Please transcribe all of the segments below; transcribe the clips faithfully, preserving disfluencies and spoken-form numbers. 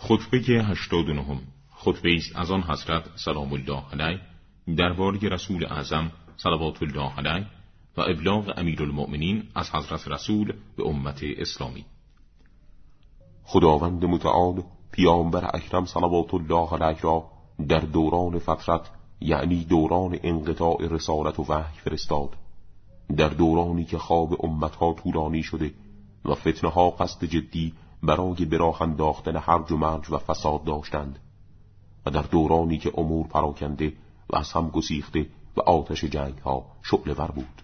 خطبه هشتاد و نه خطبه است از آن حضرت سلام الله علیه درباره رسول اعظم صلوات الله علیه و ابلاغ امیرالمؤمنین از حضرت رسول به امت اسلامی. خداوند متعال پیامبر اکرم صلوات الله علیه را در دوران فترت، یعنی دوران انقطاع رسالت و وحی فرستاد، در دورانی که خواب امتها طولانی شده و فتنه ها قصد جدی برای به راه انداختن هرج و مرج و فساد داشتند، و در دورانی که امور پراکنده و از هم گسیخته و آتش جنگ ها شعله ور بود.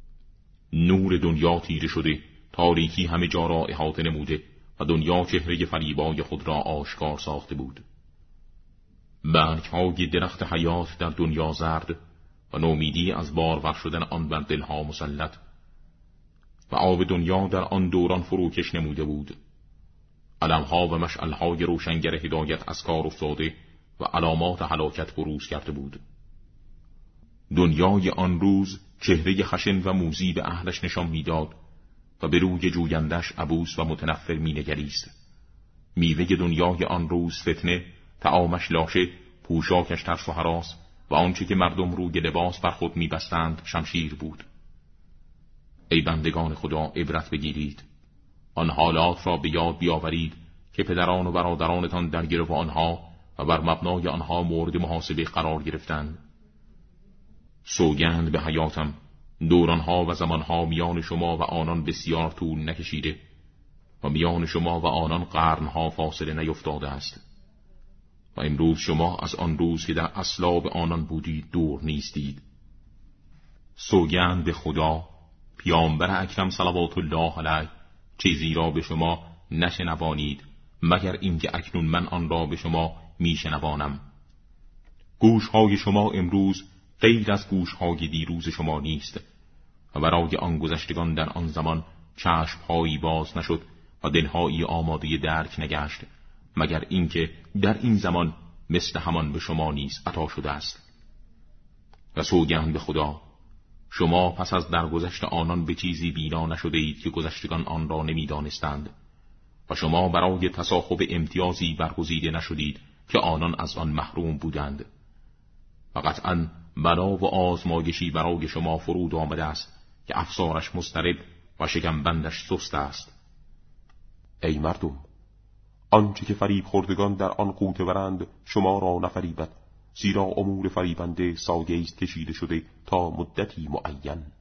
نور دنیا تیره شده، تاریکی همه جا را احاطه نموده و دنیا چهره فریبای خود را آشکار ساخته بود. برگ های درخت حیات در دنیا زرد و نومیدی از بارور شدن آن بر دلها مسلط و آب دنیا در آن دوران فروکش نموده بود. علمها و مشعلهای روشنگر هدایت از کار افتاده و علامات هلاکت بروز کرده بود. دنیای آن روز چهره خشن و موذی به اهلش نشان میداد و به روی جویندش عبوس و متنفر مینگریست. میوه دنیای آن روز فتنه، طعامش لاشه، پوشاکش ترس و هراس و آنچه که مردم روی لباس بر خود میبستند شمشیر بود. ای بندگان خدا، عبرت بگیرید. آن حالات را به یاد بیاورید که پدران و برادرانتان در گرو آنها و بر مبنای آنها مورد محاسبه قرار گرفتند. سوگند به حیاتم، دورانها و زمانها میان شما و آنان بسیار طول نکشیده و میان شما و آنان قرنها فاصله نیفتاده است و امروز شما از آن روز که در اصلاب آنان بودید دور نیستید. سوگند به خدا، پیامبر اکرم صلوات الله علیه چیزی را به شما نشنوانید مگر اینکه اکنون من آن را به شما میشنوانم. گوشهای شما امروز غیر از گوشهای دیروز شما نیست و برای آن گذشتگان در آن زمان چشمهایی باز نشد و دلهایی آماده درک نگشت مگر اینکه در این زمان مثل همان به شما نیز عطا شده است. و سوگند به خدا، شما پس از درگذشت آنان به چیزی بینا نشده اید که گذشتگان آن را نمی دانستند و شما برای تصاحب امتیازی برگزیده نشدید که آنان از آن محروم بودند و قطعاً بلا و آزمایشی برای شما فرود آمده است که افسارش مضطرب و شکمبندش سست است. ای مردم، آنچه که فریب خوردگان در آن غوطه برند شما را نفریبد، زیرا امور فریبنده سایه است کشیده شده تا مدتی معین.